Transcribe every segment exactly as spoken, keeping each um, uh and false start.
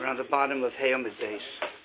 on the bottom of Hayom Beis.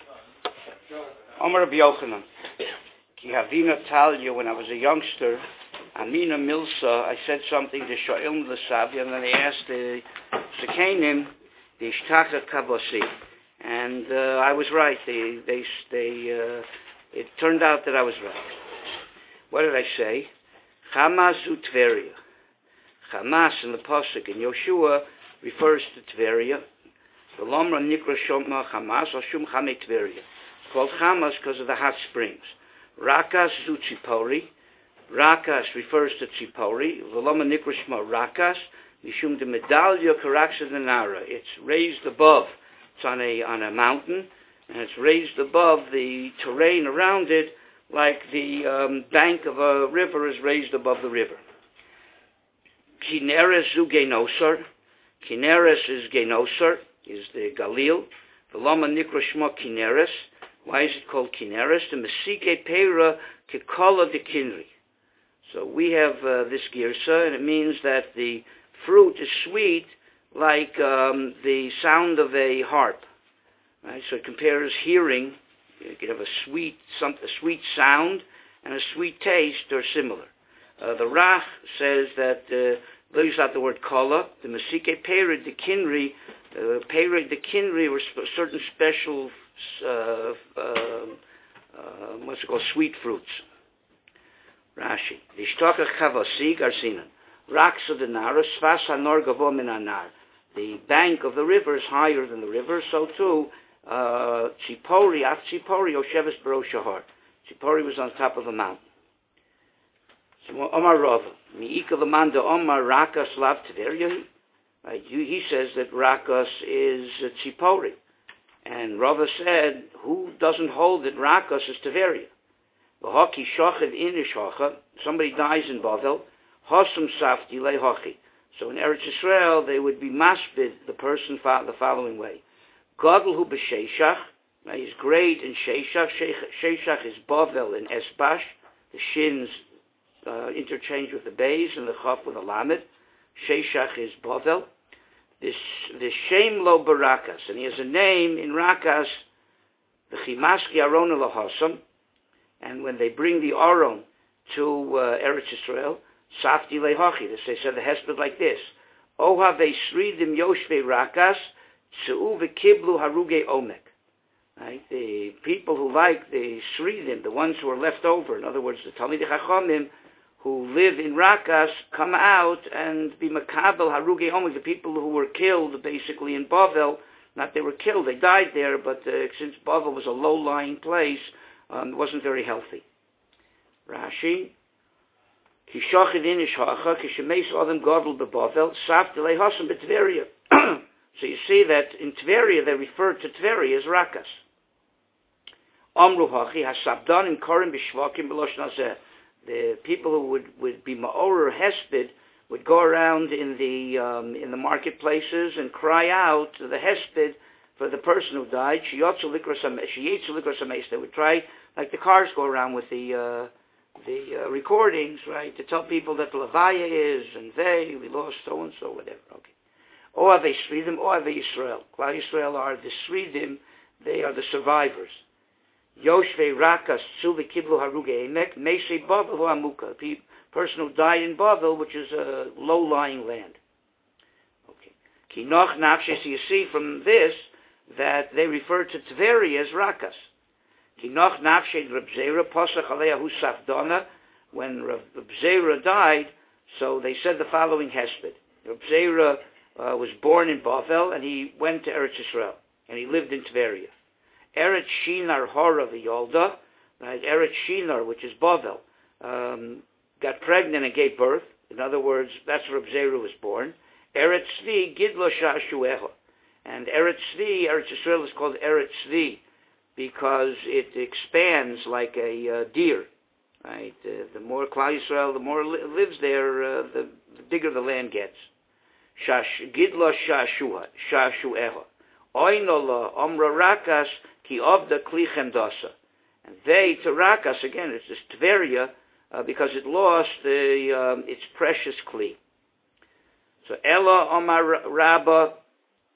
Omer Rabbi Yochanan. Ki havina tell you when I was a youngster, Amina Milsa, I said something to Sho'ilm L'Savia, and then they asked the Zekanim, the Ishtaka Kavosi. And uh, I was right. They, they, they, uh, it turned out that I was right. What did I say? Hamas Utveria. Hamas in the Pasuk in Yoshua refers to Tveria. The Lomra Nikra Shoma Hamas or Shum Chame Tveria. Called Hamas because of the hot springs. Rakas Zuchipori. Rakas refers to Tzipori. The Lomra Nikra Shma Rakas. Mishum de Medallia Karaksa Denara. It's raised above. It's on a on a mountain, and it's raised above the terrain around it, like the um, bank of a river is raised above the river. Kineres zu Genosar. Kineres is Genosar, is the Galil. The Lama Nikra Shma Kineres. Why is it called Kineres? The Mesike Pera Kikola de Kinri. So we have uh, this girsa, and it means that the fruit is sweet like um, the sound of a harp. Right? So it compares hearing. You can have a sweet, some, a sweet sound and a sweet taste are similar. Uh, the Rach says that, uh, leaves out the word kala, the Mesike Pera de Kinri, uh, Pera de Kinri were sp- certain special, uh, uh, uh, what's it called, sweet fruits. Rashi. Vishtaka Chavasi Garsinan. Raksa de Nara, Svas Hanor Gavo Min Anar. The bank of the river is higher than the river, so too, uh, Tzipori, Af Tzipori, Osheves Baro Shahar. Tzipori was on top of a mountain. So, Omar Rava, Mi'ika Lamanda Omar Rakas Lav Tveria. Right, he says that Rakas is uh, Tzipori. And Rava said, who doesn't hold that Rakas is Tveria? V'hoki Shochid Inish Hocha, somebody dies in Bavel, Hosum Safti Le Hochi. So in Eretz Yisrael, they would be masbid the person the following way. Gadol hu b'Sheshach, he's great in Sheshach. Sheshach is Bavel in Esbash. The shins uh, interchange with the bays and the chaf with the lamed. Sheshach is Bavel. This the Shem lo barakas, and he has a name in Rakas, the Chimaski Aron Elohasam, and when they bring the Aron to uh, Eretz Yisrael, Safti lehachi. They said the hesped like this: Oha ve'sridim yoshvei rakas tzu v'kiblu haruge omek. Right, the people who like the sridim, the ones who are left over, in other words, the Talmidei Chachamim who live in Rakas, come out and be makabel haruge omek. The people who were killed, basically in Bavel, not they were killed, they died there, but uh, since Bavel was a low-lying place, um, it wasn't very healthy. Rashi. So you see that in Tveria they refer to Tveria as Rakas. The people who would, would be Ma'or Hesped would go around in the um, in the marketplaces and cry out to the Hesped for the person who died. They would try, like the cars go around with the uh, the uh, recordings, right, to tell people that the Levaya is, and they, we lost so-and-so, whatever, okay. Or they Sridim, or they Yisrael. Klal Yisrael are the Sridim, they are the survivors. Yoshvei Rakas, Tzuvi Kiblu Haruge Emek, Mesei Bavel Amuka, the person who died in Bavel, which is a low-lying land. Okay. Kinoch Nafshes, you see from this that they refer to Tveria as Rakas. Kinoch Nafshed Reb Zera Posach Aleyahu Safdona, when Reb Zera died, so they said the following hesped. Reb Zera uh, was born in Bavel, and he went to Eretz Yisrael, and he lived in Tveria. Eretz Shinar Hora V'Yolda, right? Eretz Shinar, which is Bavel, um, got pregnant and gave birth. In other words, that's where Reb Zera was born. Eretz Tzvi Gidlo Sha'ashueha, and Eretz Tzvi, Eretz Yisrael is called Eretz Tzvi, because it expands like a uh, deer, right? Uh, the more Klal Yisrael, the more li- lives there, uh, the, the bigger the land gets. Shash Gidla Shashua Shashueha Oinola Omra Rakas Ki Ovda Klichem Dasa, and they to Rakas again. It's this Tveria uh, because it lost the um, its precious kli. So Ella Omar Rabba.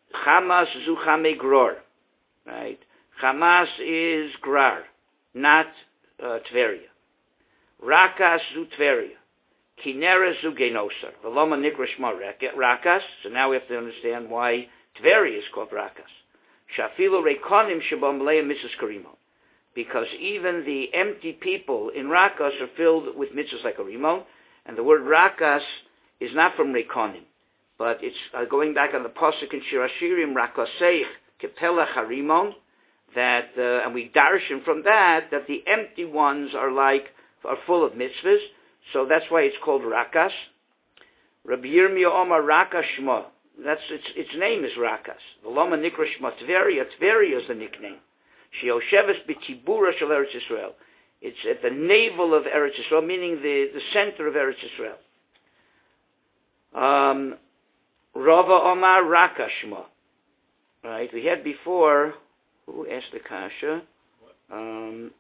Chamas zu chame gror. Right? Chamas is Grar, not uh, Tveria. Rakas zu Tveria. Kineres zu Genosar. Veloma nikra shma Rakas. So now we have to understand why Tveria is called Rakas. Shafilu rekonim shabam leia mitzvahs karimon. Because even the empty people in Rakas are filled with mitzvahs like a rimon. And the word Rakas is not from rekonim, but it's uh, going back on the pasuk in Shir Hashirim, Rakaseich kepelach harimon. That uh, and we darshan from that that the empty ones are like are full of mitzvahs, so that's why it's called Rakas. Rabbi Yirmiyah Omar Rakas Shma. That's its its name is Rakas. V'loma nikra Shma Tveria. Tveria is the nickname. Sheosheves b'tibura shel Eretz Yisrael. It's at the navel of Eretz Yisrael, meaning the, the center of Eretz Yisrael. Um, Rava Omar Rakas Shma. Right, we had before. Who asked the kasha? Um,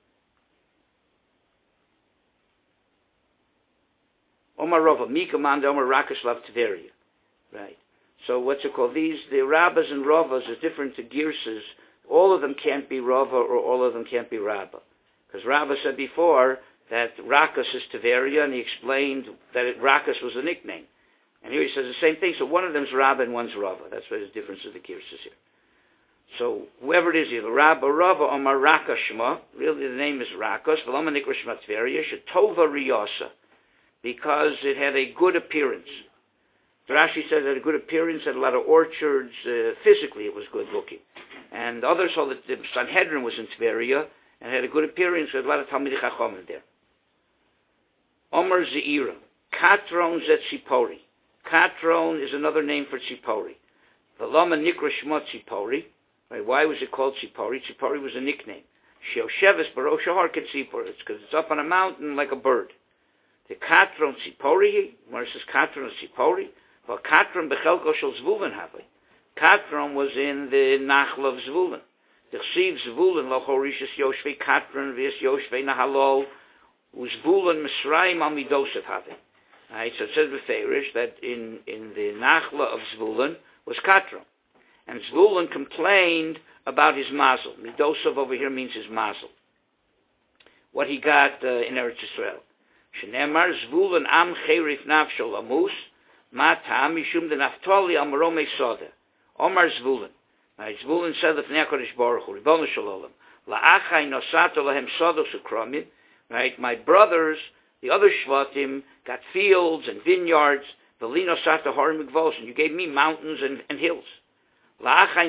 Omar Rava, Mika Manda Omar Rakaslav Tveria. Right. So what's it called? These, the Rabbas and Ravas are different to Girsas. All of them can't be Rava or all of them can't be Rabba. Because Rabba said before that Rakas is Tveria, and he explained that it, Rakas was a nickname. And here he says the same thing. So one of them's Rabba and one's Rava. That's why there's difference of the Girsas here. So whoever it is, either Rabba, Rava, or Maraka Shema, really the name is Rakas, V'lama Nikra Shema Tveria, Shetova Riyasa, because it had a good appearance. Rashi said it had a good appearance, had a lot of orchards, uh, physically it was good looking. And others saw that the Sanhedrin was in Tveria, and had a good appearance, had a lot of Talmidei Chacham there. Omer Zeira, Katron Zet Tzipori. Katron is another name for Tzipori. V'lama Nikra Shema Tzipori. Right, why was it called Tzipori? Tzipori was a nickname. Sheosheves Barosh Har Ketzipor. It's because it's up on a mountain like a bird. The Katron Tzipori, where it says Katron Tzipori, well, Katron Bechelko Shel Zvulun Havli. Katron was in the Nachla of Zvulun. The Chsiv Zvulun Lo Horishas Yoshvei Katron Vis Yoshvei Nahalo Uzvulun Misraim Al Midosef Havli. Right, so it says Beferish that in, in the Nachla of Zvulun was Katron. And Zvulun complained about his mazel. Midosov over here means his mazel. What he got uh, in Eretz Yisrael. Shenemar Zvulun am cherif nafshol amus ma ta'am mishum de naftali am romei soda. Omar Zvulun. Right, Zvulun said of Nekodesh Baruch Hu, Ribono Shalom, la'achai nosato lahem sodos ukromim. Right, my brothers, the other shvatim, got fields and vineyards. V'li nosato harim gvos, and you gave me mountains and, and hills. My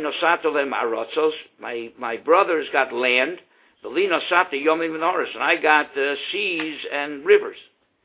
my brothers got land, and I got uh, seas and rivers.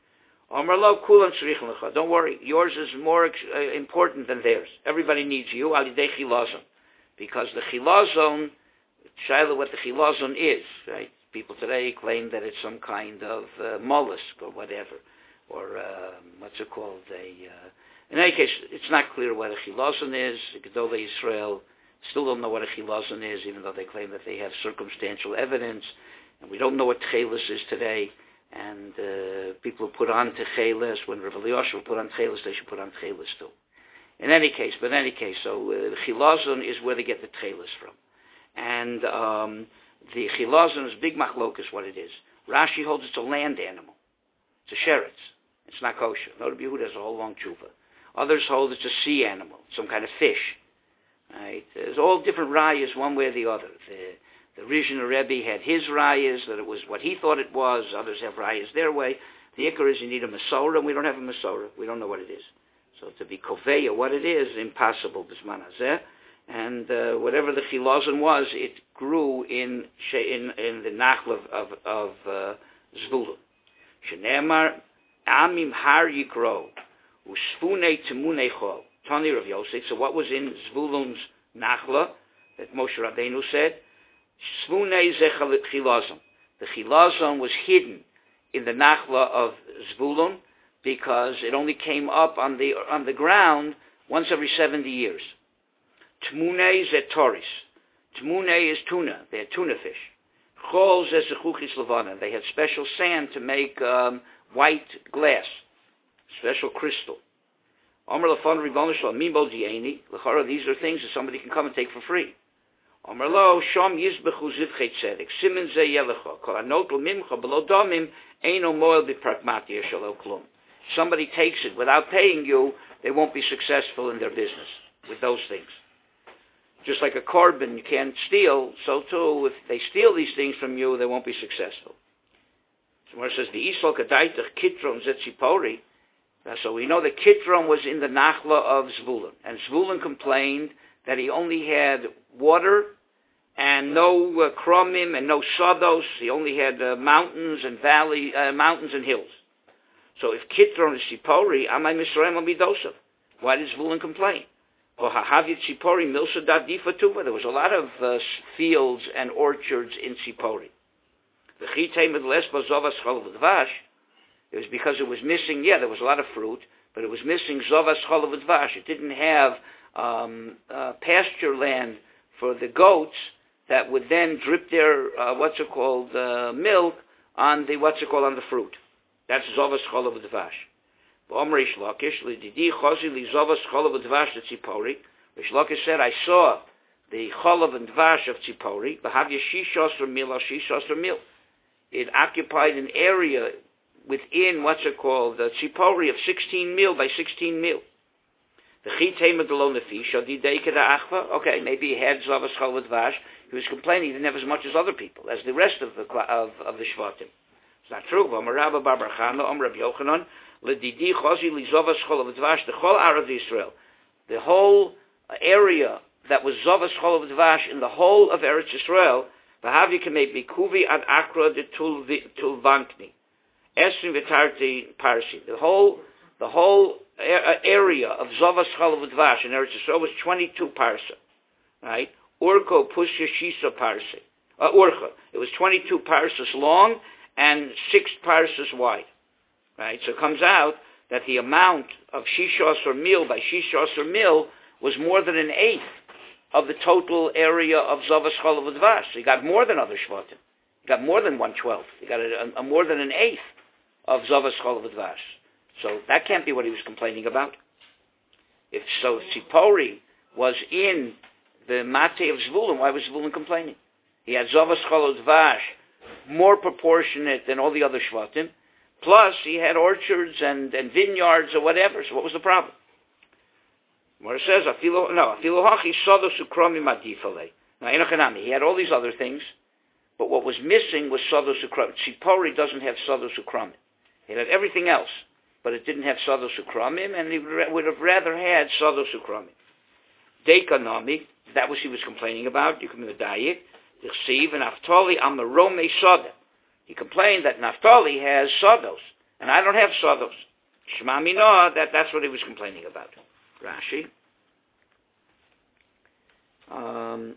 Don't worry, yours is more uh, important than theirs. Everybody needs you, because the chilazon, Shaila, what the chilazon is, right? People today claim that it's some kind of uh, mollusk or whatever, or uh, what's it called, a... Uh, In any case, it's not clear what a chilazon is. The Gedolei Yisrael still don't know what a chilazon is, even though they claim that they have circumstantial evidence. And we don't know what tchelis is today. And uh, people who put on tchelis, when Rav Eliyashiv put on tchelis, they should put on tchelis too. In any case, but in any case, so uh, the chilazon is where they get the tchelis from. And um, the chilazon is big machlokas, what it is. Rashi holds it's a land animal. It's a sheretz. It's not kosher. No, Rabbi Yehuda has a whole long tshuva. Others hold it's a sea animal, some kind of fish. Right? There's all different rayas, one way or the other. The, the Rizhiner Rebbe had his rayas, that it was what he thought it was. Others have rayas their way. The ikar is you need a Masorah, and we don't have a Masorah. We don't know what it is. So to be koveya, what it is, impossible, bisman hazeh. And uh, whatever the chilazon was, it grew in in, in the nachl of, of, of uh, Zvulun. Shenemar, amim har yikro. Ushfune Temunei Chol. Tani Rav Yosef. So what was in Zvulun's Nachla that Moshe Rabbeinu said? Shfune ze chilazon. The chilazon was hidden in the Nachla of Zvulun because it only came up on the on the ground once every seventy years. Tmune ze toris. Tmune is tuna. They had tuna fish. Chol ze zechuchis levana. They had special sand to make um, white glass. Special crystal. Omer lafon ribono shalom mimbo dieni. L'chara, these are things that somebody can come and take for free. Omer lo shom yizbechu zivchei tzedek. Simen ze yelecha. Kol anotol mimcha below domim eino moel b'pragmatia shalo klum. Somebody takes it without paying you, they won't be successful in their business with those things. Just like a carbon you can't steal, so too, if they steal these things from you, they won't be successful. So where it says, the Isol Kadaitach Kitron Zetzipori, so we know that Kitron was in the Nachla of Zvulun, and Zvulun complained that he only had water and no uh, kromim and no sodos. He only had uh, mountains and valley, uh, mountains and hills. So if Kitron is Tzipori, Amai Misraim Amidosav. Why did Zvulun complain? Or Hahavit Tzipori Milsa Dadifa Tuva. There was a lot of uh, fields and orchards in Tzipori. The Chitei Medlesba Zovas Cholav Dvash, it was because it was missing, yeah, there was a lot of fruit, but it was missing Zovas Cholav Dvash. It didn't have um, uh, pasture land for the goats that would then drip their, uh, what's it called, uh, milk on the, what's it called, on the fruit. That's Zovas Cholav Dvash. B'Omer Rish Lakish, L'didi Chozi Li Zovas Cholav Dvash Tzipori. Rish Lakish said, I saw the Cholav and Dvash of Tzipori, B'Hav Yeshish Osra Mil, Ashish Osra Mil. It occupied an area within, what's it called, the Tzipori of sixteen mil by sixteen mil. The Chitei Medalon Nefi, Shadidei Keda Achva, okay, maybe he had Zovas Cholav Dvash. He was complaining he didn't have as much as other people, as the rest of the of, of the Shvatim. It's not true. Omer Rabba Bar Bar Chana, Omer Rabbi Yochanan, L'didi Chozi Li Zovas Cholav Dvash, the Chol Arav Yisrael. The whole area that was Zovas Cholav Dvash in the whole of Eretz Yisrael, V'havi Kamei Bikuvi Ad Akra de Tulvankni. Esrim V'tarti Parsi. The whole, the whole area of Zovas Cholav Dvash in Eretz Yisrael was twenty-two parsa. Right? Urko Pushya Shisa Parsi. Uh, Urcha. It was twenty-two parsas long and six parsas wide. Right? So it comes out that the amount of Shishos or Mil by Shishos or Mil was more than an eighth of the total area of Zovas Cholav Dvash. So he got more than other Shvatim. He got more than one twelfth. He got a, a, a more than an eighth of Zovas Cholav Dvash. So that can't be what he was complaining about. If so, Tzipori was in the Mate of Zvulun, why was Zvulun complaining? He had Zovas Cholav Dvash more proportionate than all the other Shvatim. Plus, he had orchards and, and vineyards or whatever. So what was the problem? Where it says, Afilo, no, Afilo Hachi Sodo Sukromi Madifale. Now, Enochanami, he had all these other things, but what was missing was Sodo Sukromi. Tzipori doesn't have Sodo Sukromi. It had everything else, but it didn't have Sodo Sukromim, and he would have rather had Sodo Sukromim. Dekanami, that was he was complaining about. You can be the Dayik. Yichsiv and Naftali Amarome Soda. He complained that Naftali has Sodos, and I don't have Sodos. Shema Minah, that that's what he was complaining about. Rashi. Um,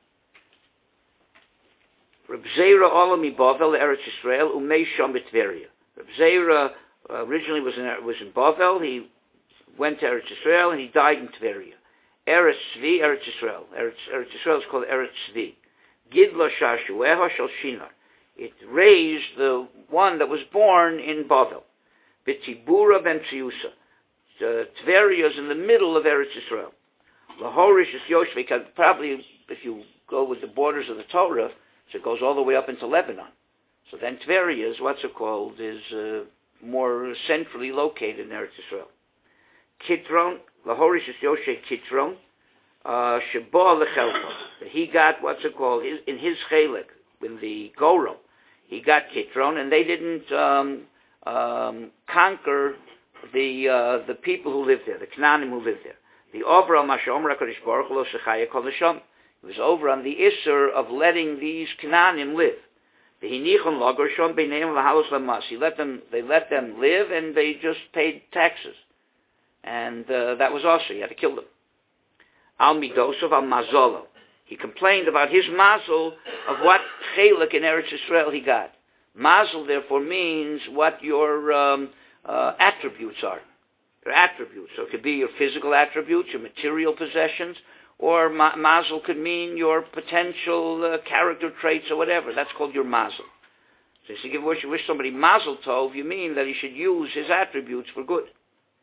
Reb Zera Olami Bavel, Eretz Yisrael, Umei Shom B'Tveria. Reb Zera uh, originally was in was in Bavel. He went to Eretz Yisrael and he died in Tveria. Eretz Tzvi, Eretz Yisrael. Eretz, Eretz Yisrael is called Eretz Tzvi. Gidla Shashueha Shal Shinar. It raised the one that was born in Bavel. B'Tibura ben Tziusa. Uh, Tveria is in the middle of Eretz Yisrael. Lahorish is Yoshvik. Probably, if you go with the borders of the Torah, so it goes all the way up into Lebanon. So then Tveria is, what's it called, is uh, more centrally located in Eretz Yisrael. Kitron, Lahorish is Yoshvik Kitron, Sheba Lechelpa. He got, what's it called, his, in his chelik, in the Goro, he got Kitron, and they didn't um, um, conquer the uh, the people who lived there, the Canaanim who lived there. The over al Mashomer HaKadosh Baruch Hu Lo Shechaya Kol Neshama. It was over on the Isser of letting these Canaanim live. The Hinichon Logor Shom Beineim V'Halos Lamas. He let them, they let them live, and they just paid taxes, and uh, that was also, he had to kill them. Al Midosov Al Mazolo. He complained about his mazel of what chelik in Eretz Yisrael he got. Mazel therefore means what your um, uh, attributes are. Your attributes. So it could be your physical attributes, your material possessions, or ma- mazel could mean your potential uh, character traits or whatever. That's called your mazel. So if you wish, wish somebody mazel tov, you mean that he should use his attributes for good.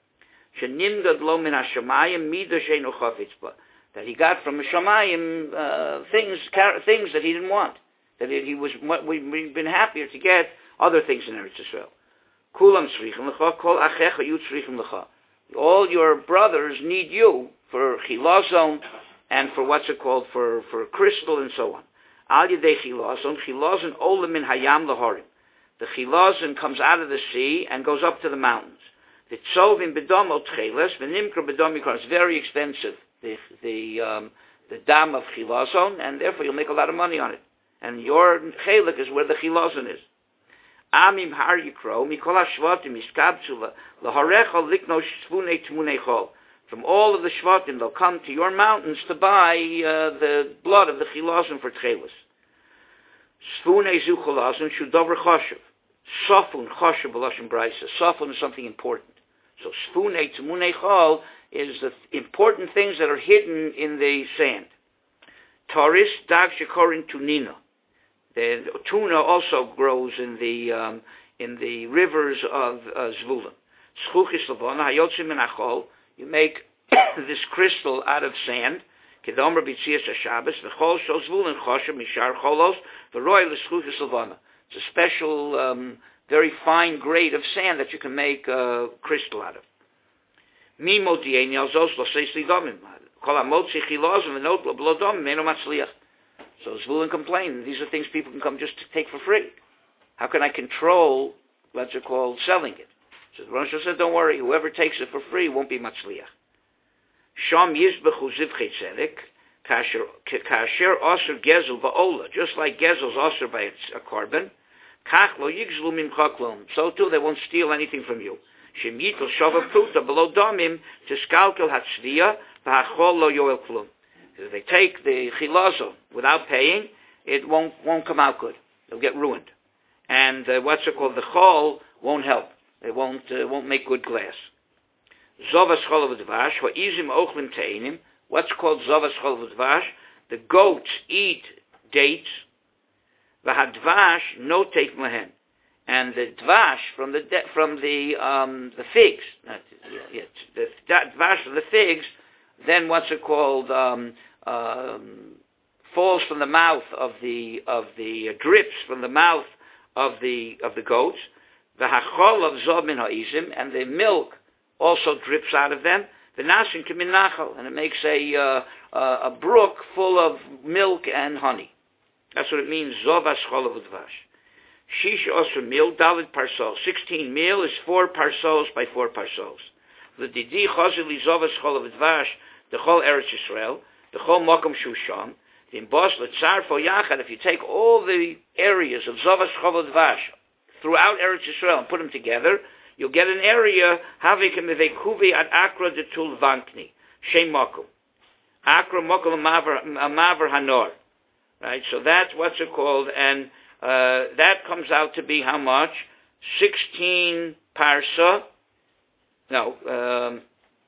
Shenimdad lo min hashamayim mida sheinu chafetz ba. That he got from Hashamayim uh, things things that he didn't want. That he was we've been happier to get other things in Eretz Yisrael. Kulam tzrichim lecha, kol achecha yu tzrichim lecha. All your brothers need you for chilazon and for what's it called for for crystal and so on. Al yedei chilazon, chilazon olam min hayam laharim. The chilazon comes out of the sea and goes up to the mountains. The tzovim bedomot cheles, v'nimkar bedomikar. It's very expensive. The the um, the dam of chilazon, and therefore you'll make a lot of money on it. And your chelik is where the chilazon is. Amim har yikro mikol hashvatim iskabtzula laharecha likno shvunei tmunei chol. From all of the shvatim, they'll come to your mountains to buy uh, the blood of the chilazon for tchelis. Shvunei zu chilazon shudover choshev. Sofun choshev b'lashon brayso. Sofun is something important. So shvunei tmunei chol is the important things that are hidden in the sand. Taurus dag shekorin tunina. The tuna also grows in the um, in the rivers of uh, Zvulun. Schuchis levana hayotzim min achol. You make this crystal out of sand. Kedomer b'tzias haShabbos v'chol shel Zvulun choshev mishar cholos v'roy l'schuchis levana. It's a special, um, very fine grade of sand that you can make uh, crystal out of. Mi modieni alzos lo seis lidomim. Kol hamotzi chilazon v'not lo blodom meno matzliach. So Zvulun complained, these are things people can come just to take for free. How can I control what's it called selling it? So the Rosh said, don't worry, whoever takes it for free won't be matzliach. Sham yizbechu zivchei tzedek, kasher osir gezel ba'ola, just like gezel's osir by a carbon, kach lo yigzlu mimcha klum, so too they won't steal anything from you. Shem yitl shava pruta below domim, tiskalkel hatzviya, v'hachol lo yoel klum. If they take the chilazon without paying, it won't won't come out good. They'll get ruined, and uh, what's it called? The chol won't help. It won't uh, won't make good glass. Zovas chol v'dvash ha'izim ochlim teinim. What's called zovas chol v'dvash? The goats eat dates. V'hadvash no take mahen, and the dvash from the de- from the um, the figs. Not, yeah, the dvash from the figs. Then what's it called? Um, um, falls from the mouth of the of the uh, drips from the mouth of the of the goats. The hachol of zov min ha'izim, and the milk also drips out of them. The nasin kamin nachal, and it makes a uh, uh, a brook full of milk and honey. That's what it means. Zov aschol of udvash. Shish osur mil dalit parsos. Sixteen mil is four parsos by four parsos. The didi chazili zov aschol of udvash. The whole Eretz Yisrael, the whole Mokum Shusham, the Imbos L'tzar Fo Yachad. If you take all the areas of Zovas Chavod Vash throughout Eretz Yisrael and put them together, you'll get an area Havikim Evekuvi Ad Akra Detul Vankni Shem Mokum Akra Mokum Amaver Hanor. Right, so that's what's it called, and uh, that comes out to be how much? Sixteen parsa. No. Um,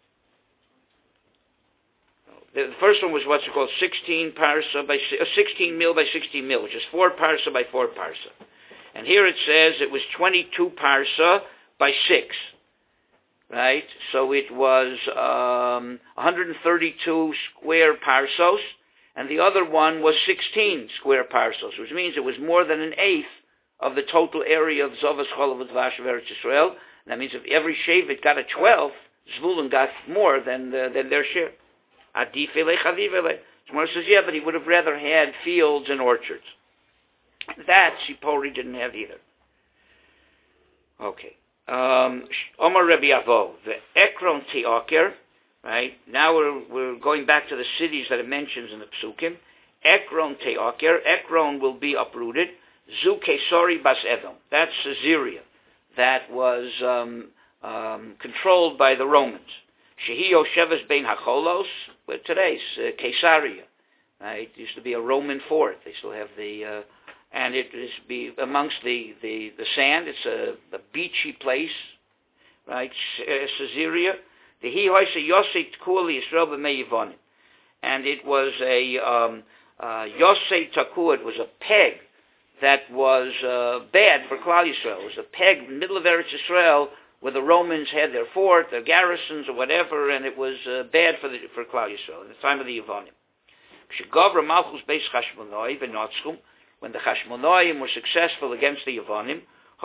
The first one was what's called sixteen parsa by uh, sixteen mil by sixteen mil, which is four parsa by four parsa. And here it says it was twenty-two parsa by six, right? So it was um, one hundred thirty-two square parsos, and the other one was sixteen square parsos, which means it was more than an eighth of the total area of Zovas Cholav Dvash of Eretz Yisrael. That means if every Shevet got a twelfth, Zvulun got more than the, than their share. Adifele chavivele. Shmuel says, yeah, but he would have rather had fields and orchards. That Shipori didn't have either. Okay. Um, Omar Rebbe Avo, the Ekron Teoker, right? Now we're, we're going back to the cities that it mentions in the Psukim. Ekron Teoker. Ekron will be uprooted. Zu Kesori Bas Edom. That's Caesarea. That was um, um, controlled by the Romans. Shehi Yosheves Bein HaCholos, but today's uh, Caesarea. Right? It used to be a Roman fort. They still have the, uh, and it is be amongst the, the, the sand. It's a, a beachy place, right? Caesarea. The Hi Hoyse Yosei Tkua Yisrael B'mei Yivonim, and it was a um, uh, Yosei Takua. It was a peg that was uh, bad for Klal Yisrael. It was a peg in the middle of Eretz Yisrael where the Romans had their fort, their garrisons, or whatever, and it was uh, bad for the for Klal Yisrael in the time of the Yevonim. When the Chashmonaim were successful against the Yevonim,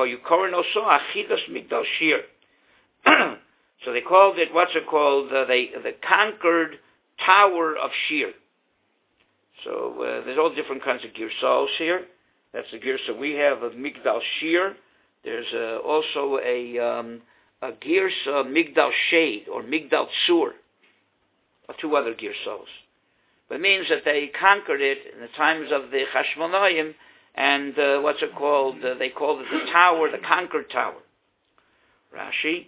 so they called it, what's it called? Uh, they, the conquered Tower of Shir. So uh, there's all different kinds of girsals here. That's the girsa we have of Migdal Shir. There's uh, also a, um, a girsa Migdal Shade or Migdal Tzur, or two other girsals. But it means that they conquered it in the times of the Chashmonaim, and uh, what's it called? Uh, they called it the tower, the conquered tower. Rashi,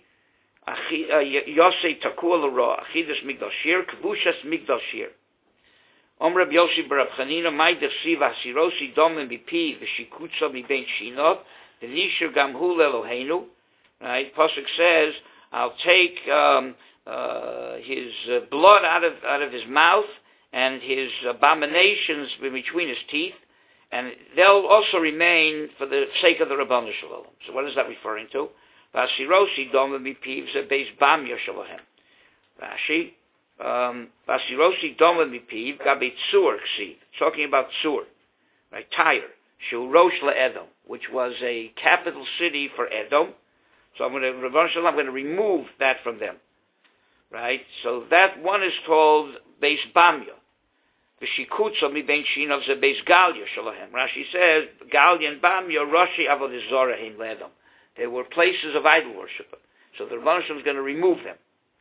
Yosei Takua L'Ra, Achidus Migdal Shir, Kevushas Migdal Shir. Om Reb Yosi Barab Chanina, Mai Dechsiv Hasirosi Domim Bipi V'Shikutza Mibein Shinov, V'Nisher Gamhu Eloheinu. Right, Pasuk says, I'll take um, uh, his uh, blood out of out of his mouth and his abominations between his teeth, and they'll also remain for the sake of the Rabbanu Shalom. So what is that referring to? Vasirosi domim mipiv zebeis bamya shalahem. Rashi, Vasirosi domim mipiv gabe tzur ksiv. Talking about Tzur, right? Tyre, Shu Rosh LeEdom, which was a capital city for Edom. So I'm going to Rabbanu Shalom, I'm going to remove that from them, right? So that one is called Beis Bamya. V'shikutza mi bein shinav ze beis Galia shalahem. Rashi says Galia and Bamya Rashi avodah zara heim le'edom. They were places of idol worship. So the Rebbeinu Shalom is going to remove them.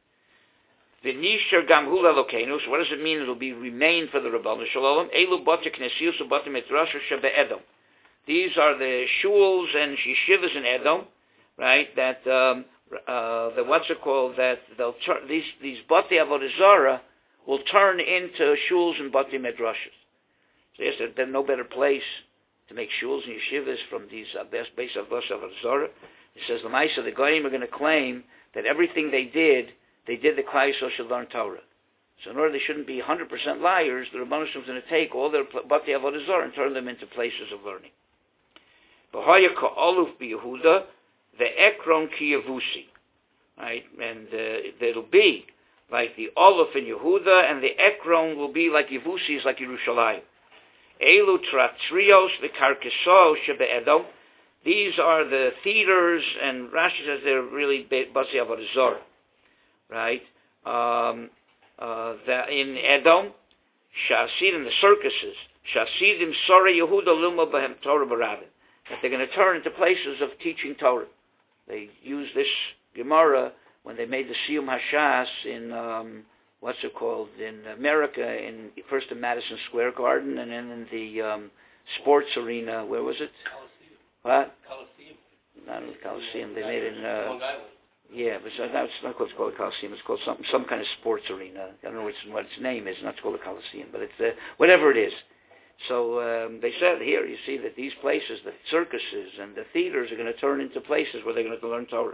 V'nisher gamhu le'Elokeinu. So what does it mean? It will be remain for the Rebbeinu Shalom. Elu bate knesius ubate midrash shebe Edom. These are the shuls and yeshivas in Edom, right? That um, uh, the what's it called? That they'll turn these these bate avodah zara will turn into shuls and bate midrashas. So yes, there's no better place to make shuls and yeshivas from these uh, best base of avodah zara. It says the Maisa, the Goyim are going to claim that everything they did, they did the Klal Yisrael should learn Torah. So in order they shouldn't be one hundred percent liars, the Rebbeinu Shalom is going to take all their bate avodah zara and turn them into places of learning. V'haya ka'oluf b'Yehuda ve'ekron ki Yevusi. Right, and uh, it'll be like the Olaf in Yehuda, and the Ekron will be like Yevusi, is like Yerushalayim. Elu tratrios v'karkesos shebe'edom. These are the theaters, and Rashi says they're really basi avodah zara, right? Um, uh, that in Edom, shasid in the circuses, shasidim sora Yehuda luma b'hem Torah b'Ravin, that they're going to turn into places of teaching Torah. They use this Gemara when they made the Siyum Hashas in, um, what's it called, in America, in first in Madison Square Garden, and then in the um, sports arena, where was it? Coliseum. What? Coliseum. Not in the Coliseum, they made it in, uh, yeah, but it's not, it's not called, it's called the Coliseum, it's called some, some kind of sports arena. I don't know what its, what its name is, it's not called the Coliseum, but it's, uh, whatever it is. So um, they said here, you see that these places, the circuses and the theaters are going to turn into places where they're going to learn Torah.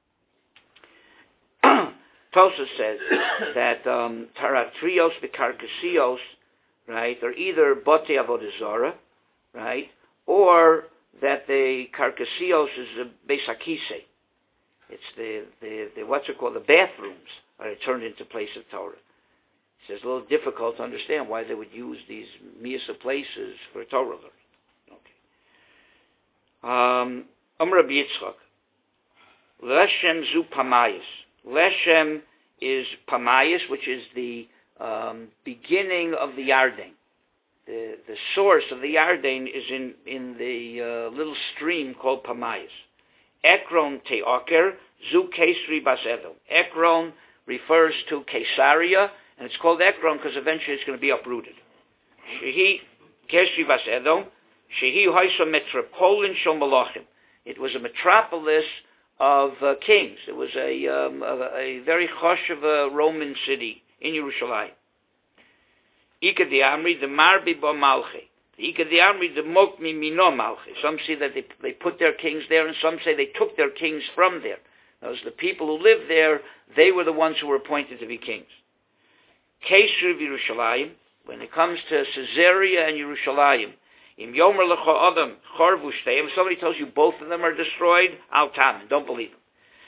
Tosha says that um, taratrios v'karkasios, right, are either bate avodah zara, right, or that the karkasios is a beis hakisei. It's the, the, the what's it called, the bathrooms are turned into place of Torah. It's a little difficult to understand why they would use these miyasa places for Torah learning. Okay. Um, Amr Rabbi Yitzchak. Leshem zu pamayis. Leshem is pamayis, which is the um, beginning of the Yarden. The the source of the Yarden is in in the uh, little stream called pamayis. Ekron te'oker zu kesri bas Edom. Ekron refers to Caesarea, and it's called Ekron because eventually it's going to be uprooted. Shehi kesri bas Edom. Shehi haisa metropolin shel malachim. It was a metropolis of uh, kings. It was a, um, a, a very choshev Roman city in Yerushalayim. Ika di Amri, the Marbi bo Malchi. Ika di Amri, the Mokmi Mino Malchi. Some say that they, they put their kings there, and some say they took their kings from there. Those the people who lived there, they were the ones who were appointed to be kings. Kesher of Yerushalayim, when it comes to Caesarea and Yerushalayim, Im Yomer Lecha Adam Chorvu Shteim. If somebody tells you both of them are destroyed, Al Tamin, don't believe them.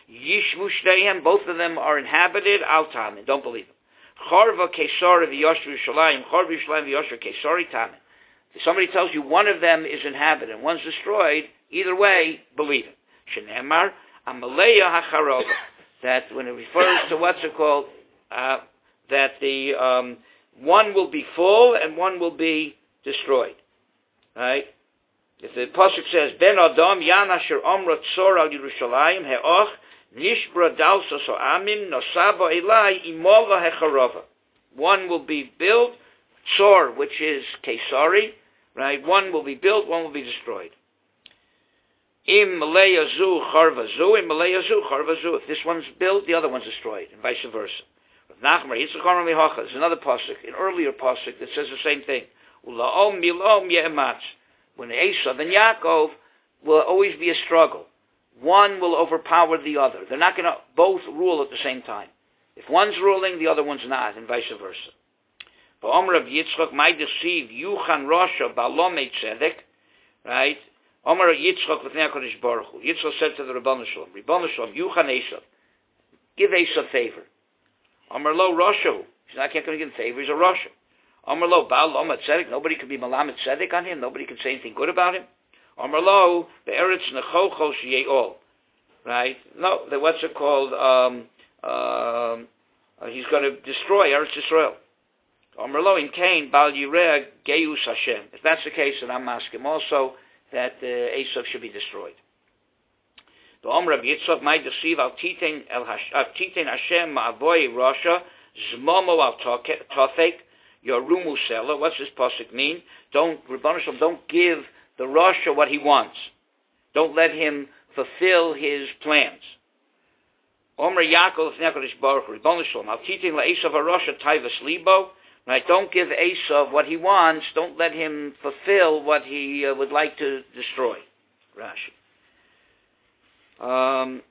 Yishvu shteihem, both of them are inhabited. Al tamin, don't believe them. Charva Kesari v'Yosher Yerushalayim, Charva Yerushalayim v'Yosher Kesari tamin. If somebody tells you one of them is inhabited and one's destroyed, either way, believe it. Shenemar Amaleya Hacharova. That when it refers to what's it called, uh, that the um, one will be full and one will be destroyed. Right? If the pasuk says Ben Adam Yan Asher Omra Tzor Al Yerushalayim He'och Nishbra Dalsos Amim Nosaba Elai Imola Hecharova. One will be built, Tzor, which is Kesari, right? One will be built, one will be destroyed. Im Malaya Zu Charva Zu, Im Malaya Zu Charva Zu. If this one's built, the other one's destroyed, and vice versa. Nachmar Yitzchak Amar Mihocha. There's another pasuk, an earlier pasuk that says the same thing. Ulaom Milom Ye'ematz. When Esav and Yaakov will always be a struggle. One will overpower the other. They're not going to both rule at the same time. If one's ruling, the other one's not, and vice versa. Ba'omer of Yitzchak might deceive Yuchan Rosha Balomei Tzedek, right? Omer Yitzchak with HaKadosh Baruch Hu. Yitzchak said to the Rebbeinu Shalom, Rebbeinu Shalom, Yuchan Esav, give Esav favor. Omer Lo Rosha. He's not going to give him favor. He's a Rosha. Omer Lo Baal Lomad Tzedek. Nobody can be Malamed Tzedek on him. Nobody can say anything good about him. Omer Lo Be'eretz Nechochol Sheyeol. Right? No, the, what's it called? Um, um, uh, he's going to destroy Eretz Yisrael. Omer Lo in Cain Bal Yireh Geus Hashem. If that's the case, then I'm asking also that uh, Esav should be destroyed. The Omer of Yitzchak might deceive Al Titen Hashem Ma'avoy Rasha Zmomo Al Tofek Yorumu Sela. What's this pasuk mean? Don't Rebbeinu Shalom, don't give the Rasha what he wants. Don't let him fulfill his plans. Omer Yaakov Nekadosh Baruch Hu Rebbeinu Shalom Al Titen LaEsav Rasha Taivas Libo. Right? Don't give Esav what he wants. Don't let him fulfill what he uh, would like to destroy. Rashi. Um,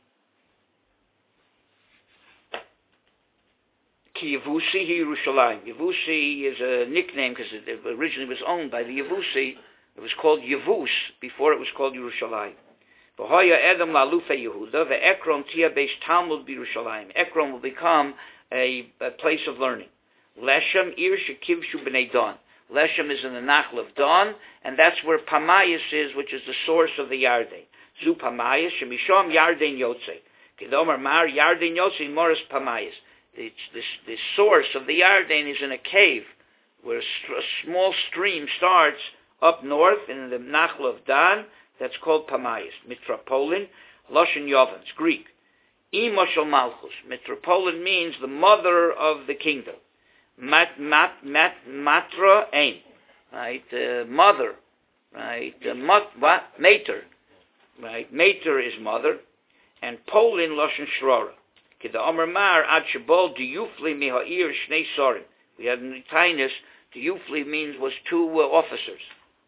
Ki Yevusi Hi Yerushalayim. Yevusi is a nickname because it originally was owned by the Yevusi. It was called Yevus before it was called Yerushalayim. V'hoya Edom la'alufe Yehuda ve'ekron tia beis Talmud b'Yerushalayim. Ekron will become a, a place of learning. Leshem ir shekivshu b'nei Don. Leshem is in the Nachal of Don, and that's where Pamayas is, which is the source of the Yarden. Zu Pamayas, Shemishom Yarden Yotze. Kedomer Mar Yarden Yotze Morris Pamayas. The, the, the source of the Yarden is in a cave, where a, a small stream starts up north in the Nachal of Dan, that's called Pamayas. Mitrapolin, Loshen Yovans, Greek. Imoshel Malchus. Mitrapolin means the mother of the kingdom. Mat, mat, mat, matra, ain. Right? Uh, mother. Right? Uh, mat, what? Mater. Right? Mater is mother. And Polin, Loshen Shrora. Kida Omer Mar, Ad Shabol, Diyufli Miha'ir Shnei Sorim. We had in the Tainus, Diyufli means was two uh, officers.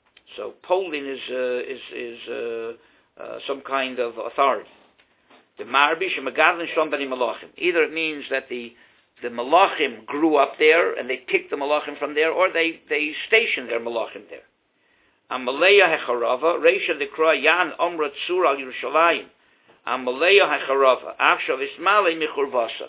So Polin is, uh, is, is uh, uh, some kind of authority. The Marbish, Magadlin Shom Bani Malachim. Either it means that the The Malachim grew up there, and they picked the Malachim from there, or they, they stationed their Malachim there. Amaleya Hecharava, Reisha Dekra Yan Omra Tzur Al Yerushalayim. Amaleya Hecharava, Achshav Ismale Michurvasa.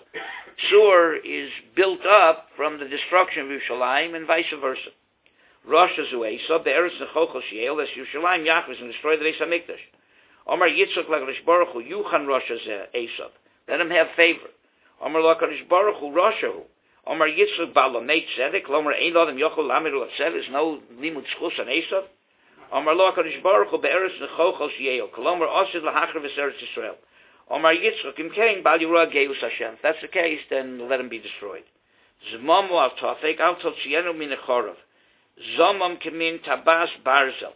Tzur is built up from the destruction of Yerushalayim, and vice versa. Rosh Azuesa, Be'eretz Nechochel Shiel, as Yerushalayim Yachvis, and destroy the Beis HaMikdash. Omar Yitzchak L'Kadosh Baruch Hu, Yuchan Rosh Esav. Let him have favor. Omar L'Kadosh Baruch Hu Roshahu. Omar Yitzchak Balomei Tzedek. Omar Ein L'Adam Yochel Lamiru L'Tzev. Is no limud schus on Esav. Omar L'Kadosh Baruch Hu Be'eretz Nechochel Shiel. Kolomar Osid L'Hachar V'Seretz Yisrael. Omar Yitzchak Im Kein Bal Yirah Geus Hashem. If that's the case, then let him be destroyed. Zmomu Al Tofek Al Totzienu Min Echorav. Zomam Kemin Tabas Barzel.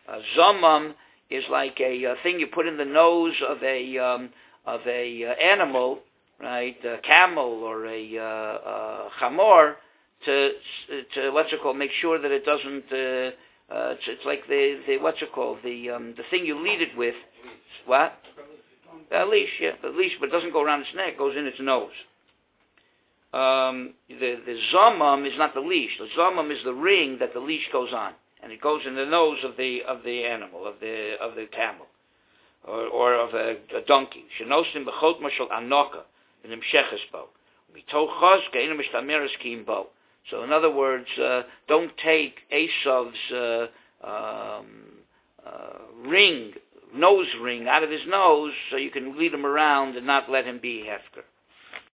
Zomam is like a uh, thing you put in the nose of a um, of a uh, animal, right? A camel or a uh, uh, chamor to to what's it called? Make sure that it doesn't. Uh, uh, it's, it's like the, the what's it called? The um, the thing you lead it with. What? A leash, yeah, a leash, but it doesn't go around its neck. It goes in its nose. Um, the the zomam is not the leash. The zomam is the ring that the leash goes on, and it goes in the nose of the of the animal of the of the camel. or, or of a, a donkey. Shenosim b'chot mashal anoka in imsheches bo. Mitochos ke'ena mishtameres kiim bo. So in other words, uh, don't take Esav's uh, um, uh, ring, nose ring out of his nose so you can lead him around and not let him be hefker.